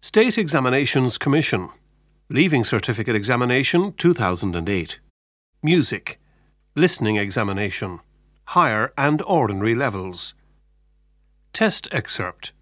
State Examinations Commission. Leaving Certificate Examination 2008. Music. Listening Examination. Higher and Ordinary Levels. Test Excerpt.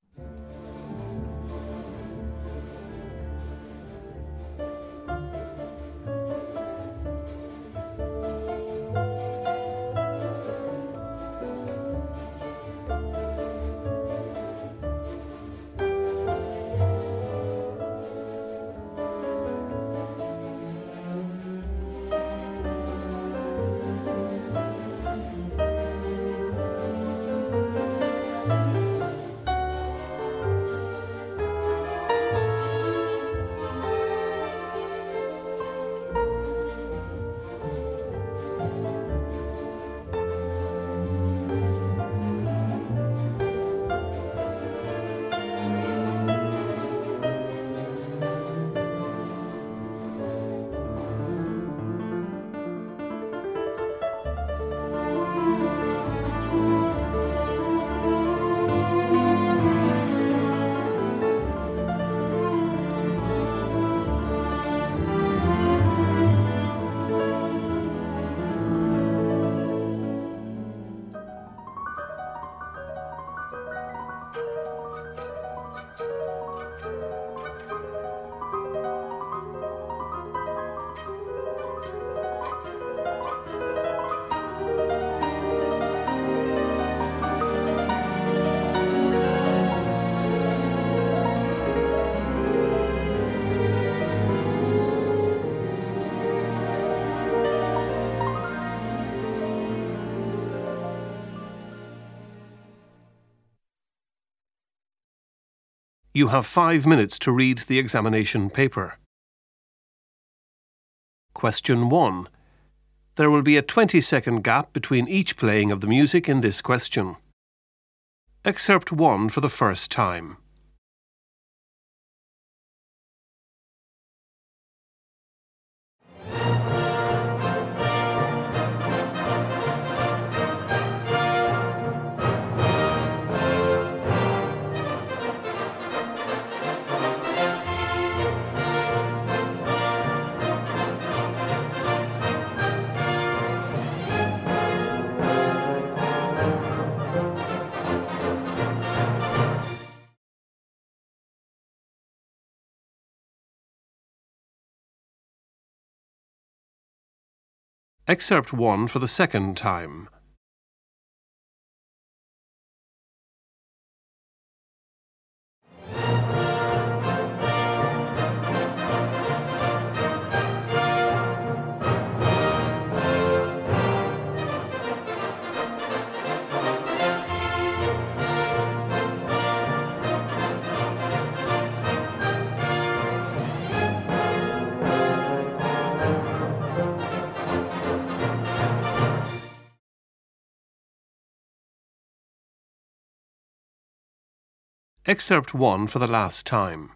You have 5 minutes to read the examination paper. Question 1. There will be a 20-second gap between each playing of the music in this question. Excerpt 1 for the first time. Excerpt 1 for the second time. Excerpt 1 for the last time.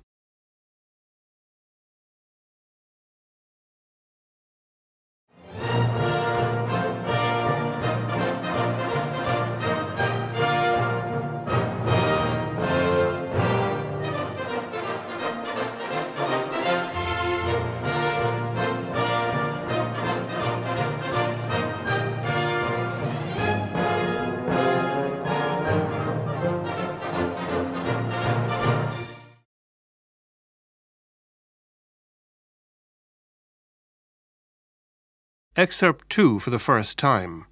Excerpt 2 for the first time.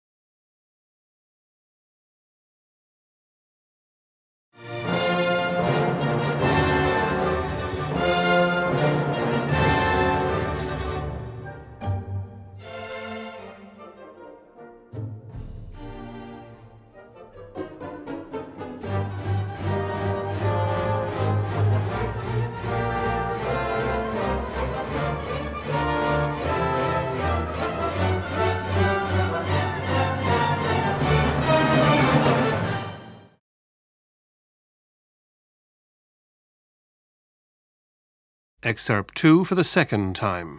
Excerpt 2 for the second time.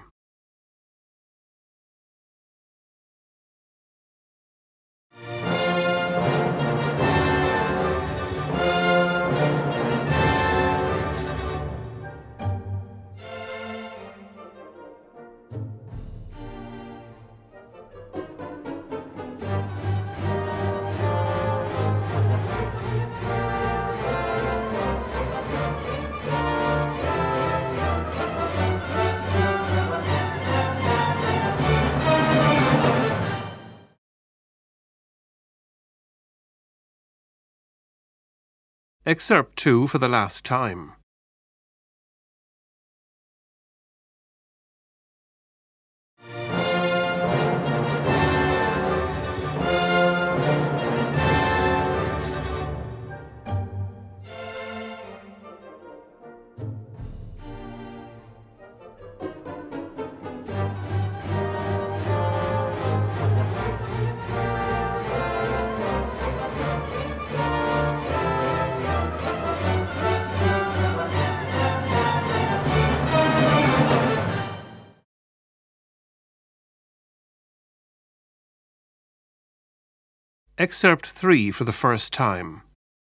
Excerpt 2 for the last time. Excerpt 3 for the first time.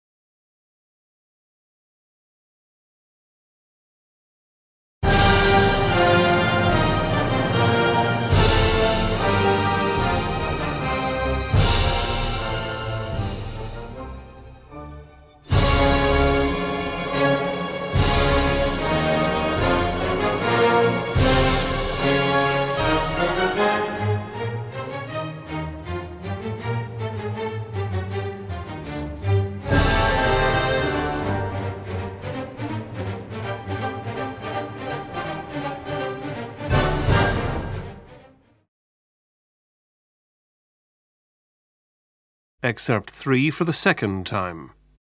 Excerpt 3 for the second time.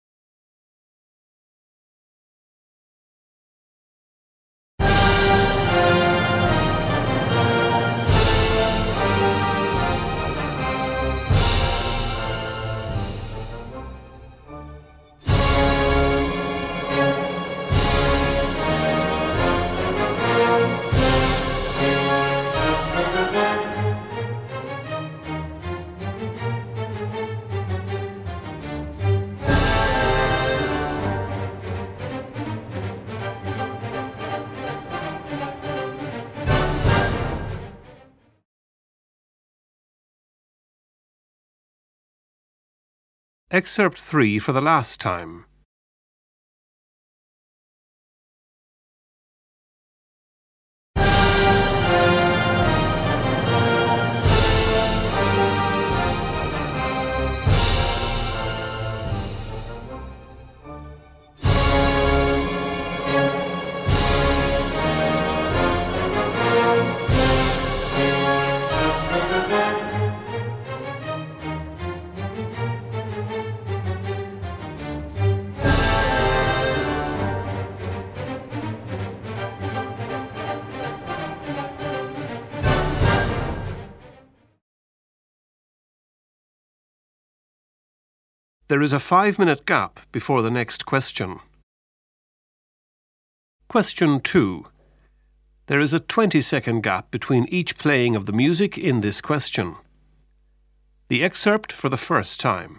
Excerpt 3 for the last time. There is a 5-minute gap before the next question. Question 2. There is a 20-second gap between each playing of the music in this question. The excerpt for the first time.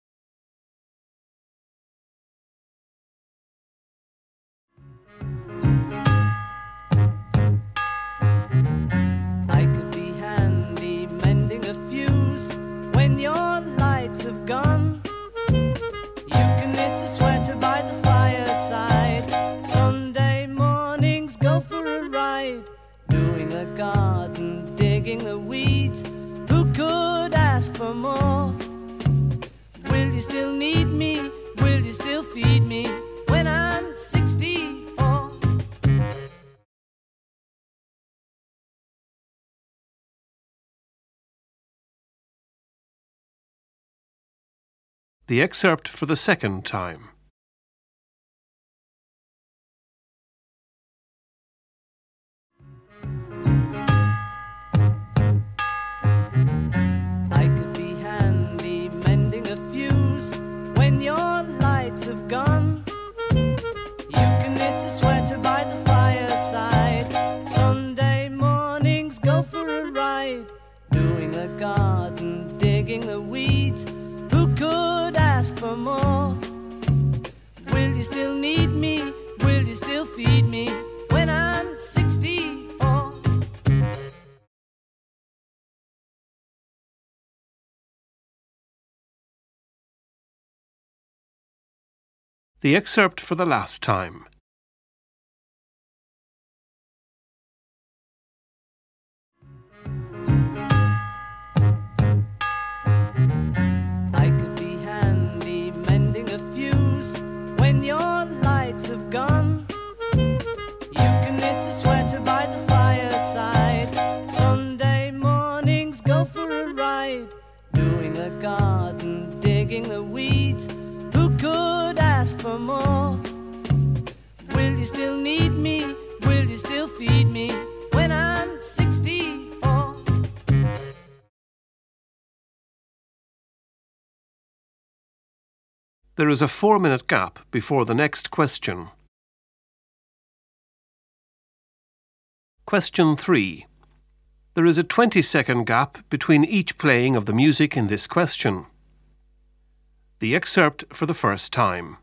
I could be handy mending a fuse when your lights have gone. You can knit a sweater by the fireside. Sunday mornings go for a ride, doing a garden, digging the weeds. Who could ask for more? Will you still need me? Will you still feed me when I'm 64? The excerpt for the second time. I could be handy mending a fuse when your lights have gone. You can knit a sweater by the fireside. Sunday mornings go for a ride, doing a garden, digging the weeds. Who could ask for more? Will you still need me? Will you still feed me when I'm 64? The excerpt for the last time. I could be handy mending a fuse when have gone. You can knit a sweater by the fireside. Sunday mornings go for a ride, doing a garden, digging the weeds. Who could ask for more? Will you still need me? Will you still feed me when I'm 64? There is a 4-minute gap before the next question. Question 3. There is a 20-second gap between each playing of the music in this question. The excerpt for the first time.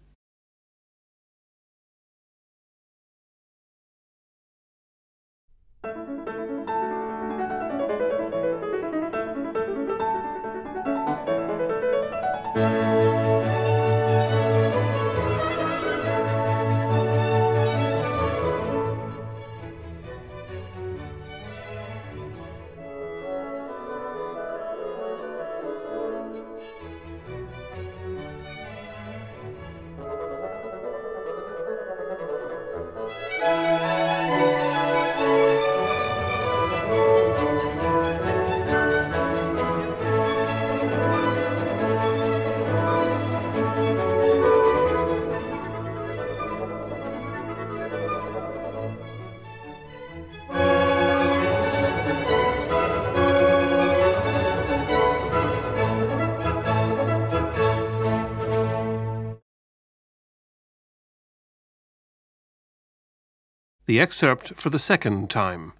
The excerpt for the second time.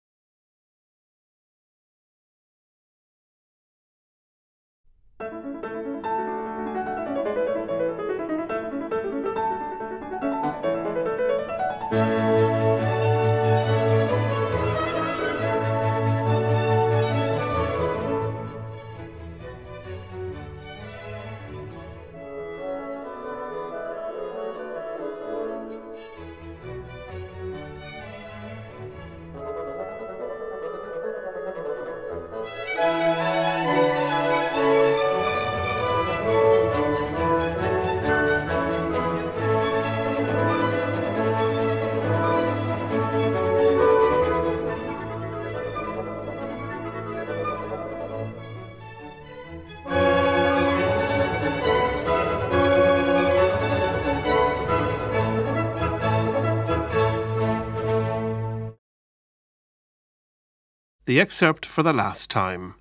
The excerpt for the last time.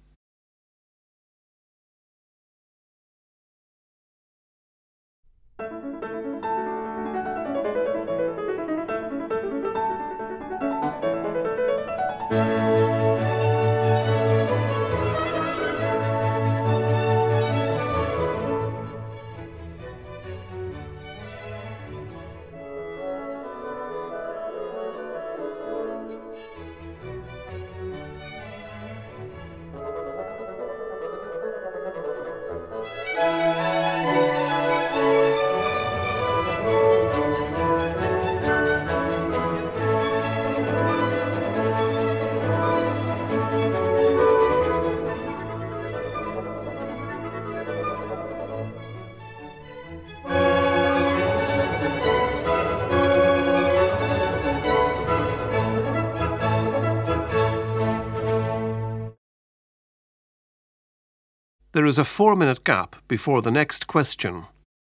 There is a 4-minute gap before the next question.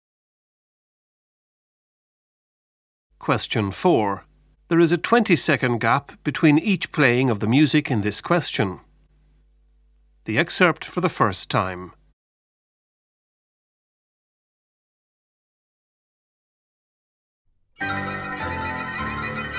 Question 4. There is a 20-second gap between each playing of the music in this question. The excerpt for the first time.